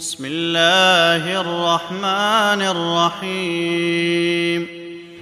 بسم الله الرحمن الرحيم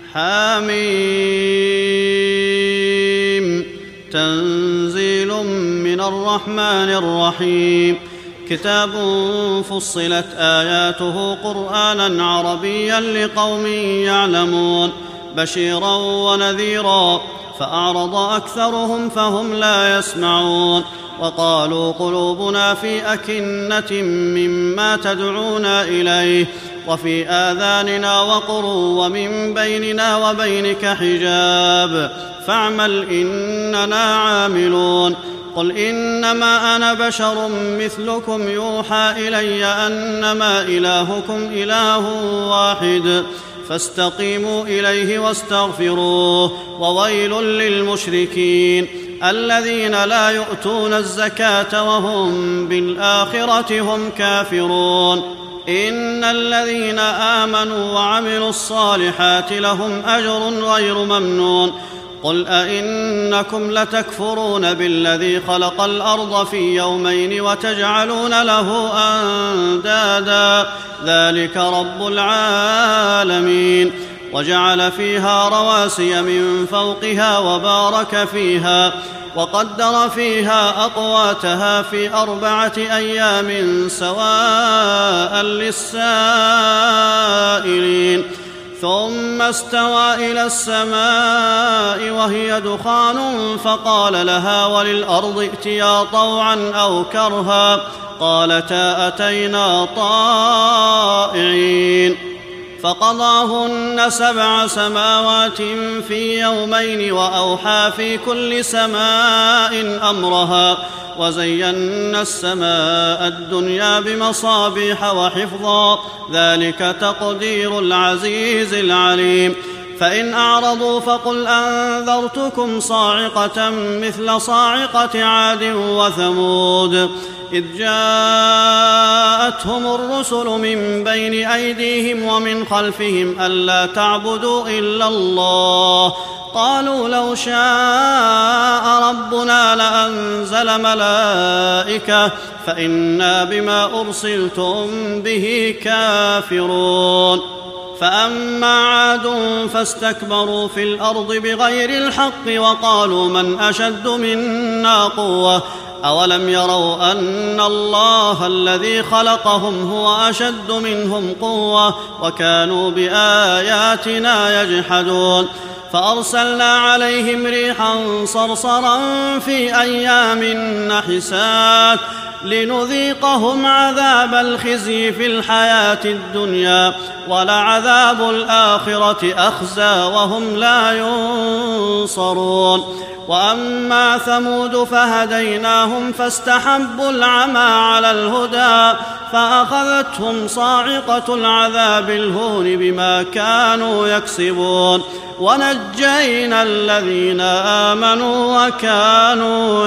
حميم تنزيل من الرحمن الرحيم كتاب فصلت آياته قرآنا عربيا لقوم يعلمون بشيرا ونذيرا فأعرض أكثرهم فهم لا يسمعون وقالوا قلوبنا في أكنة مما تدعونا إليه وفي آذاننا وقر ومن بيننا وبينك حجاب فاعمل إننا عاملون قل إنما أنا بشر مثلكم يوحى إلي أنما إلهكم إله واحد فاستقيموا إليه واستغفروه وويل للمشركين الذين لا يؤتون الزكاة وهم بالآخرة هم كافرون إن الذين آمنوا وعملوا الصالحات لهم أجر غير ممنون قل أئنكم لتكفرون بالذي خلق الأرض في يومين وتجعلون له أندادا ذلك رب العالمين وجعل فيها رواسي من فوقها وبارك فيها وقدر فيها أقواتها في 4 أيام سواء للسائلين ثم استوى إلى السماء وهي دخان فقال لها وللأرض ائتيا طوعا أو كرها قالتا أتينا طائعين فقضاهن 7 سماوات في يومين وأوحى في كل سماء أمرها وزينا السماء الدنيا بمصابيح وحفظا ذلك تقدير العزيز العليم فإن أعرضوا فقل أنذرتكم صاعقة مثل صاعقة عاد وثمود إذ جاءتهم الرسل من بين أيديهم ومن خلفهم ألا تعبدوا إلا الله قالوا لو شاء ربنا لأنزل ملائكة فإنا بما أرسلتم به كافرون فأما عاد فاستكبروا في الأرض بغير الحق وقالوا من أشد منا قوة أولم يروا أن الله الذي خلقهم هو أشد منهم قوة وكانوا بآياتنا يجحدون فأرسلنا عليهم ريحا صرصرا في أيام نحسات لنذيقهم عذاب الخزي في الحياة الدنيا ولعذاب الآخرة أخزى وهم لا ينصرون وأما ثمود فهديناهم فاستحبوا العمى على الهدى فأخذتهم صاعقة العذاب الهون بما كانوا يكسبون ونجينا الذين آمنوا وكانوا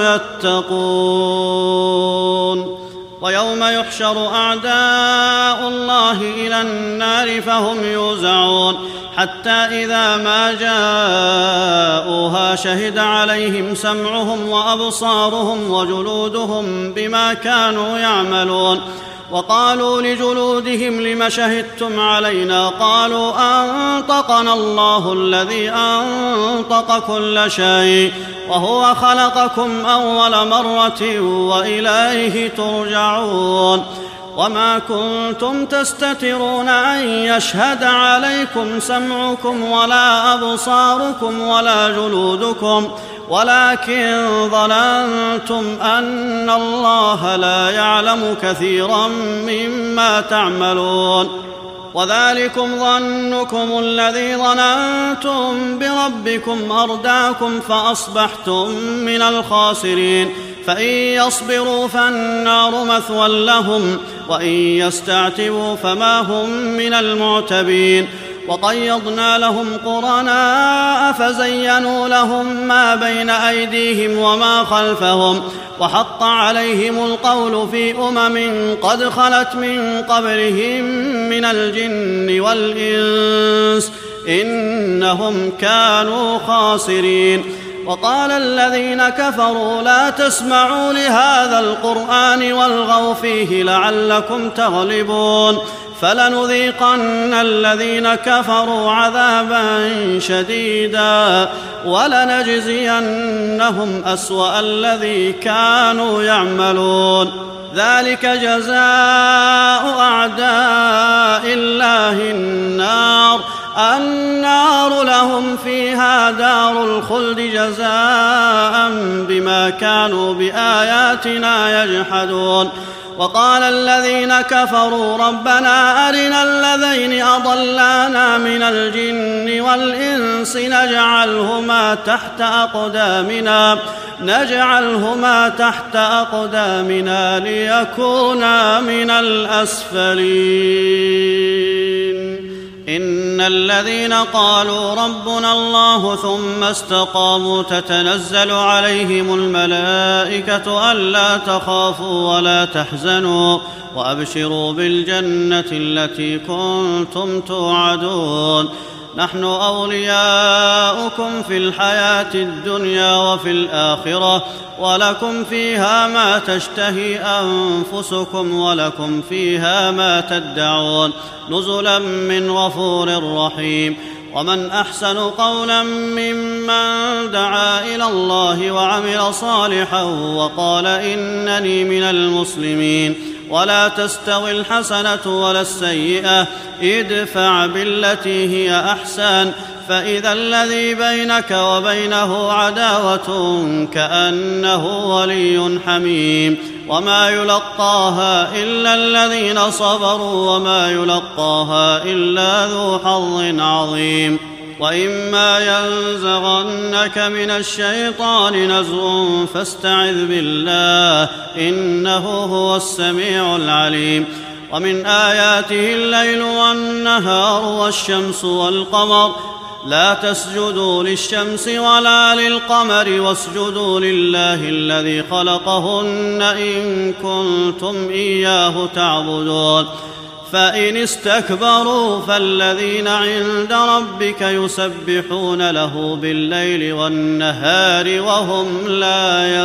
يتقون ويوم يحشر أعداء الله إلى النار فهم يوزعون حتى إذا ما جاءوها شهد عليهم سمعهم وأبصارهم وجلودهم بما كانوا يعملون وقالوا لجلودهم لم شهدتم علينا قالوا أنطقنا الله الذي أنطق كل شيء وهو خلقكم أول مرة وإليه ترجعون وما كنتم تستترون أن يشهد عليكم سمعكم ولا أبصاركم ولا جلودكم ولكن ظننتم أن الله لا يعلم كثيرا مما تعملون وذلكم ظنكم الذي ظننتم بربكم أرداكم فأصبحتم من الخاسرين فإن يصبروا فالنار مثوى لهم وإن يستعتبوا فما هم من المعتبين وقيضنا لهم قرناء فزينوا لهم ما بين أيديهم وما خلفهم وحق عليهم القول في قد خلت من قبلهم من الجن والإنس إنهم كانوا خاسرين وقال الذين كفروا لا تسمعوا لهذا القرآن والغوا فيه لعلكم تغلبون فلنذيقن الذين كفروا عذابا شديدا ولنجزينهم أسوأ الذي كانوا يعملون ذلك جزاء أعداء الله النار لهم فيها دار الخلد جزاء بما كانوا بآياتنا يجحدون وقال الذين كفروا ربنا أرنا الذين أضلانا من الجن والإنس نجعلهما تحت أقدامنا ليكونا من الأسفلين إن الذين قالوا ربنا الله ثم استقاموا تتنزل عليهم الملائكة ألا تخافوا ولا تحزنوا وأبشروا بالجنة التي كنتم توعدون نحن أولياؤكم في الحياة الدنيا وفي الآخرة ولكم فيها ما تشتهي أنفسكم ولكم فيها ما تدعون نزلا من غفور رحيم ومن أحسن قولا ممن دعا إلى الله وعمل صالحا وقال إنني من المسلمين ولا تستوي الحسنة ولا السيئة ادفع بالتي هي أحسن فإذا الذي بينك وبينه عداوة كأنه ولي حميم وما يلقاها إلا الذين صبروا وما يلقاها إلا ذو حظ عظيم وإما ينزغنك من الشيطان نزغ فاستعذ بالله إنه هو السميع العليم ومن آياته الليل والنهار والشمس والقمر لا تسجدوا للشمس ولا للقمر واسجدوا لله الذي خلقهن إن كنتم إياه تعبدون فإن استكبروا فالذين عند ربك يسبحون له بالليل والنهار وهم لا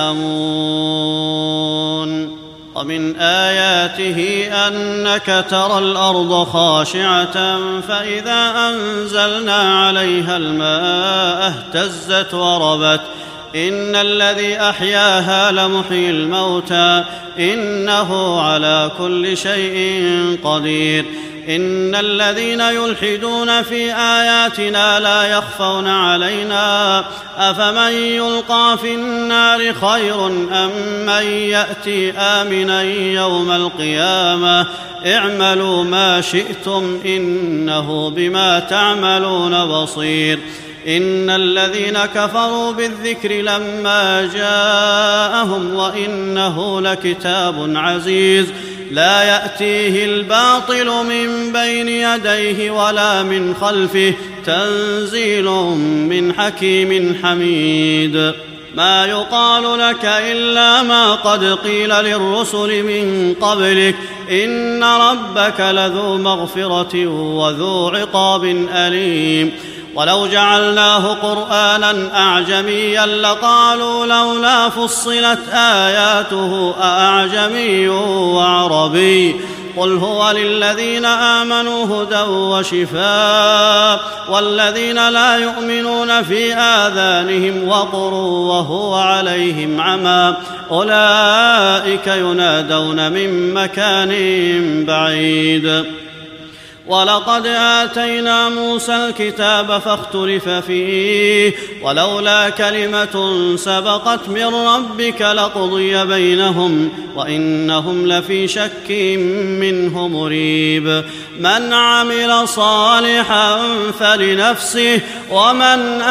يسأمون ومن آياته أنك ترى الأرض خاشعة فإذا أنزلنا عليها الماء اهتزت وربت إن الذي أحياها لمحيي الموتى إنه على كل شيء قدير إن الذين يلحدون في آياتنا لا يخفون علينا أفمن يلقى في النار خير أم من يأتي آمنا يوم القيامة اعملوا ما شئتم إنه بما تعملون بصير إن الذين كفروا بالذكر لما جاءهم وإنه لكتاب عزيز لا يأتيه الباطل من بين يديه ولا من خلفه تنزيل من حكيم حميد ما يقال لك إلا ما قد قيل للرسل من قبلك إن ربك لذو مغفرة وذو عقاب أليم ولو جعلناه قرآنا أعجميا لقالوا لولا فصلت آياته أأعجمي وعربي قل هو للذين آمنوا هدى وشفاء والذين لا يؤمنون في آذانهم وقر وهو عليهم عمى أولئك ينادون من مكان بعيد ولقد آتينا موسى الكتاب فاختلف فيه ولولا كلمة سبقت من ربك لقضي بينهم وإنهم لفي شك منه مريب من عمل صالحا فلنفسه ومن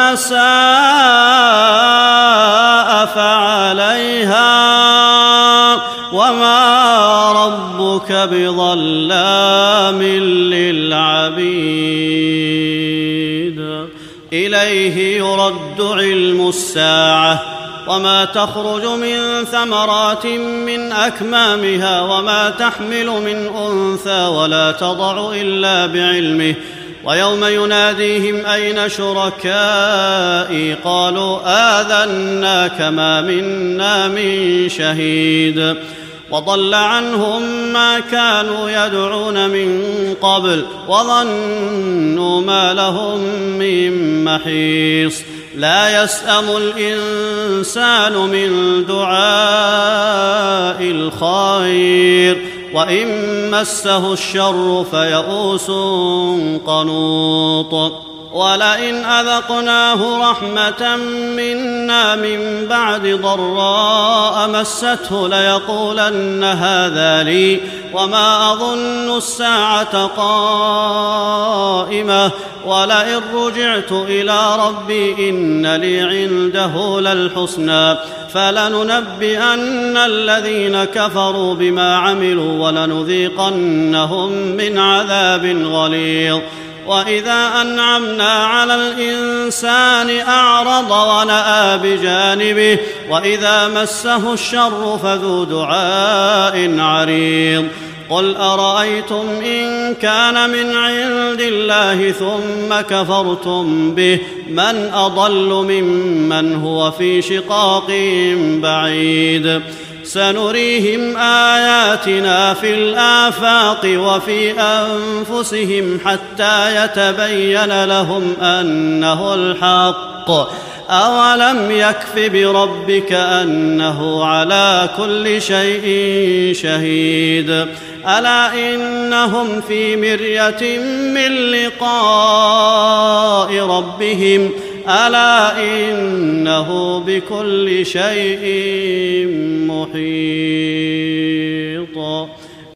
أساء فعليها وما ربك بظلام للعبيد إليه يرد علم الساعة وما تخرج من ثمرات من أكمامها وما تحمل من أنثى ولا تضع إلا بعلمه ويوم يناديهم أين شركائي قالوا آذناك ما منا من شهيد وضل عنهم ما كانوا يدعون من قبل وظنوا ما لهم من محيص لا يسأم الإنسان من دعاء الخير وإن مسه الشر فيئوس قنوط ولئن أذقناه رحمة منا من بعد ضراء مسته ليقولن هذا لي وما أظن الساعة قائمة ولئن رجعت إلى ربي إن لي عنده للحسنى فلننبئن الذين كفروا بما عملوا ولنذيقنهم من عذاب غليظ وإذا أنعمنا على الإنسان أعرض ونأى بجانبه وإذا مسه الشر فذو دعاء عريض قل أرأيتم إن كان من عند الله ثم كفرتم به من أضل ممن هو في شقاق بعيد سنريهم آياتنا في الآفاق وفي أنفسهم حتى يتبين لهم أنه الحق أولم يكف بربك أنه على كل شيء شهيد ألا إنهم في مرية من لقاء ربهم ألا إنه بكل شيء محيط